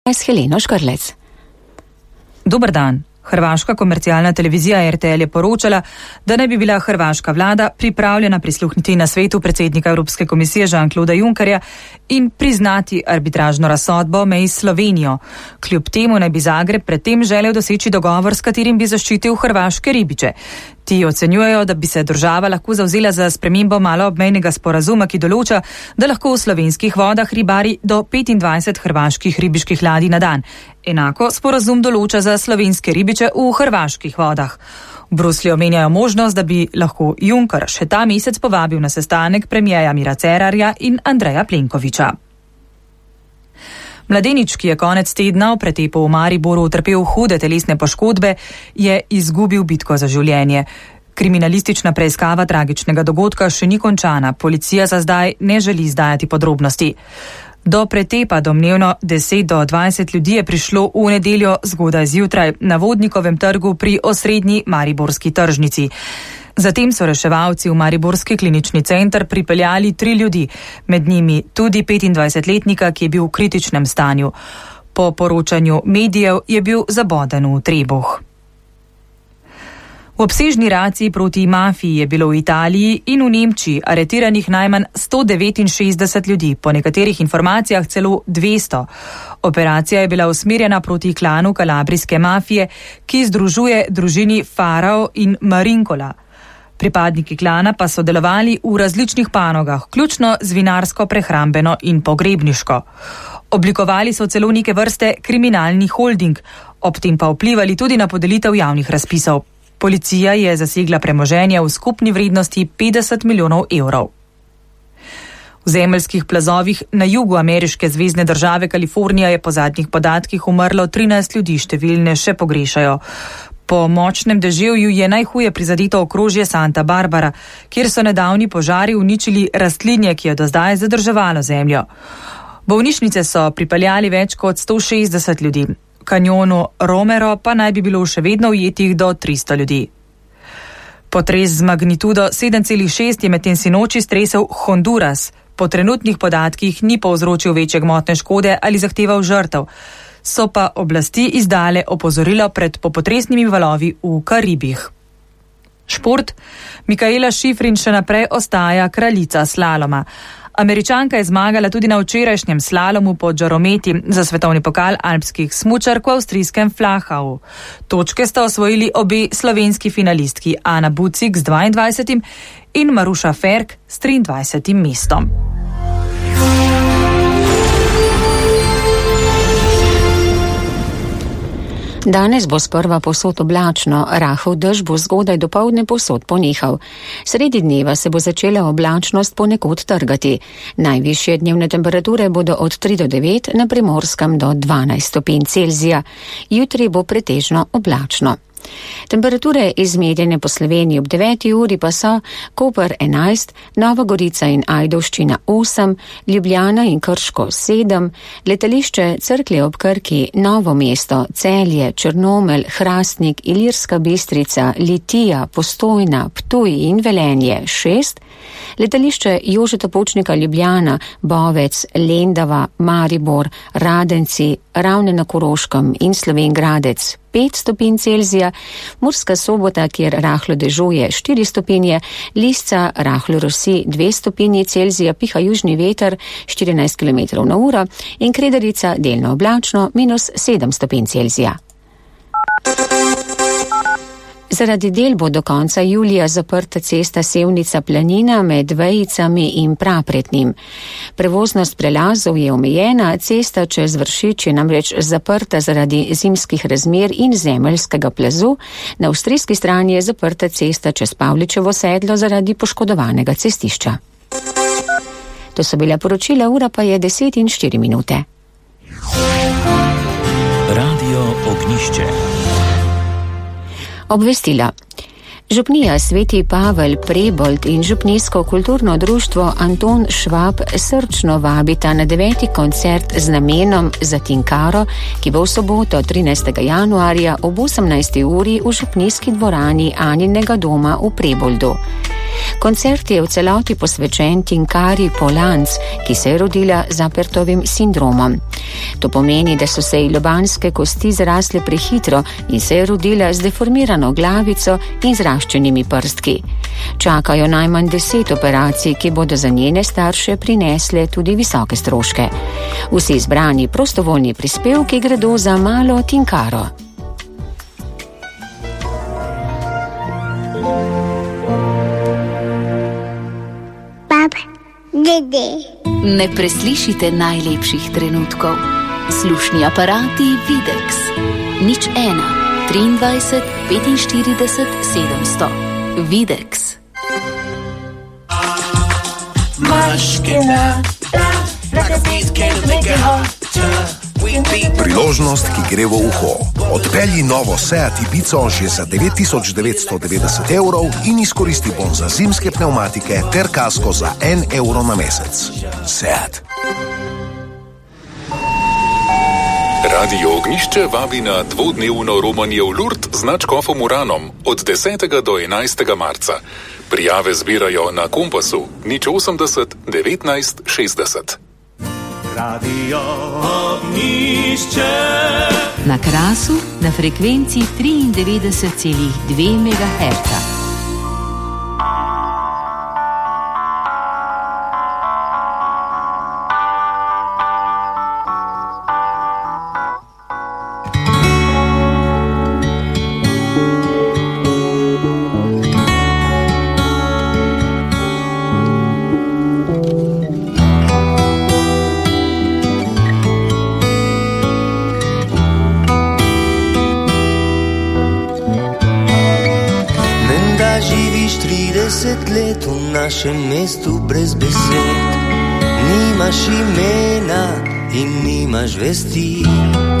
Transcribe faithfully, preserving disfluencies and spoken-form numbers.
S Heleno Škrlec. Dober dan. Hrvaška komercialna televizija R T L je poročala, da naj bi bila hrvaška vlada pripravljena prisluhniti na svetu predsednika Evropske komisije Jean-Clauda Junckerja in priznati arbitražno razsodbo o meji s Slovenijo. Kljub temu naj bi Zagreb predtem želel doseči dogovor, s katerim bi zaščitil hrvaške ribiče. Ti ocenjujejo, da bi se država lahko zavzela za spremembo maloobmejnega sporazuma, ki določa, da lahko v slovenskih vodah ribari do petindvajset hrvaških ribiških ladij na dan. Enako sporazum določa za slovenske ribiče v hrvaških vodah. V Bruslju omenjajo možnost, da bi lahko Juncker še ta mesec povabil na sestanek premierja Mira Cerarja in Andreja Plenkovića. Mladenič, ki je konec tedna v pretepu v Mariboru utrpel hude telesne poškodbe, je izgubil bitko za življenje. Kriminalistična preiskava tragičnega dogodka še ni končana. Policija za zdaj ne želi izdajati podrobnosti. Do pretepa domnevno deset do dvajset ljudi je prišlo v nedeljo zgodaj zjutraj na Vodnikovem trgu pri osrednji mariborski tržnici. Zatem so reševalci v mariborski klinični center pripeljali tri ljudi, med njimi tudi petindvajsetletnika, ki je bil v kritičnem stanju. Po poročanju medijev je bil zaboden v trebuh. V obsežni raciji proti mafiji je bilo v Italiji in v Nemčiji aretiranih najmanj sto devetinšestdeset ljudi, po nekaterih informacijah celo dvesto. Operacija je bila usmerjena proti klanu kalabrijske mafije, ki združuje družini Farao in Marinkola. Pripadniki klana pa so delovali v različnih panogah, vključno z vinarsko, prehrambeno in pogrebniško. Oblikovali so celo neke vrste kriminalni holding, ob tem pa vplivali tudi na podelitev javnih razpisov. Policija je zasegla premoženje v skupni vrednosti petdeset milijonov evrov. V zemeljskih plazovih na jugu ameriške zvezne države Kalifornija je po zadnjih podatkih umrlo trinajst ljudi, številne še pogrešajo. Po močnem deževju je najhuje prizadeto okrožje Santa Barbara, kjer so nedavni požari uničili rastlinje, ki je do zdaj zadrževalo zemljo. Bolnišnice so pripeljali več kot sto šestdeset ljudi. V kanjonu Romero pa naj bi bilo še vedno ujetih do tristo ljudi. Potres z magnitudo sedem celih šest je medtem sinoči stresel Honduras. Po trenutnih podatkih ni povzročil večje gmotne škode ali zahteval žrtev. So pa oblasti izdale opozorilo pred popotresnimi valovi v Karibih. Šport. Mikaela Šifrin še naprej ostaja kraljica slaloma. Američanka je zmagala tudi na včerajšnjem slalomu pod žarometi za svetovni pokal alpskih smučark v avstrijskem Flachau. Točke sta osvojili obe slovenski finalistki, Ana Bucik z dvaindvajsetim in Maruša Ferk s triindvajsetim mestom. Danes bo sprva povsod oblačno, rahel dež bo zgodaj dopoldne povsod ponehal. Sredi dneva se bo začela oblačnost ponekod trgati. Najvišje dnevne temperature bodo od tri do devet, na Primorskem do dvanajst stopinj Celzija. Jutri bo pretežno oblačno. Temperature izmerjene po Sloveniji ob deveti uri pa so Koper enajst, Nova Gorica in Ajdovščina osem, Ljubljana in Krško sedem, letališče Cerklje ob Krki, Novo mesto, Celje, Črnomelj, Hrastnik, Ilirska Bistrica, Litija, Postojna, Ptuj in Velenje šest, letališče Jožeta Pučnika Ljubljana, Bovec, Lendava, Maribor, Radenci, Ravne na Koroškem in Slovenj Gradec pet stopinj Celzija, Murska Sobota, kjer rahlo dežuje štiri stopinje, Lisca rahlo rosi dve stopinji Celzija, piha južni veter štirinajst kilometrov na uro in Kredarica delno oblačno minus sedem stopinj Celzija. Zaradi del bo do konca julija zaprta cesta Sevnica-Planina med Vejicami in Prapretnim. Prevoznost prelazov je omejena, cesta čez Vršič je namreč zaprta zaradi zimskih razmer in zemeljskega plazu, na avstrijski strani je zaprta cesta čez Pavličevo sedlo zaradi poškodovanega cestišča. To so bila poročila, ura pa je deset in štiri minute. Radio Ognjišče. Obvestila. Župnija Sveti Pavel Prebold in župnijsko kulturno društvo Anton Švab srčno vabita na deveti koncert z namenom za Tinkaro, ki bo v soboto trinajstega januarja ob osemnajsti uri v župnijski dvorani Aninega doma v Preboldu. Koncert je v celoti posvečen Tinkari Polans, ki se je rodila z Apertovim sindromom. To pomeni, da so se ji lobanske kosti zrasle prehitro in se je rodila z deformirano glavico in zraščenimi prstki. Čakajo najmanj deset operacij, ki bodo za njene starše prinesle tudi visoke stroške. Vsi izbrani prostovoljni prispevki gredo za malo Tinkaro. Dede. Ne preslišite najlepših trenutkov. Slušni aparati Videx. Nič ena, triindvajset, petinštirideset, sedemsto. Videx. Priložnost, ki gre v uho. Odpelji novo Seat Ibizo že za devet tisoč devetsto devetdeset evrov in izkoristi bon za zimske pnevmatike ter kasko za en evro na mesec. Seat. Radio Ognjišče vabi na dvodnevno romanje v Lurd z nadškofom Uranom od desetega do enajstega marca. Prijave zbirajo na Kompasu nič osemdeset devetnajst šestdeset. Radio Ognjišče. Na Krasu na frekvenci triindevetdeset celih dve megaherca. Let v našem mestu brez besed, nimaš imena in nimaš vesti.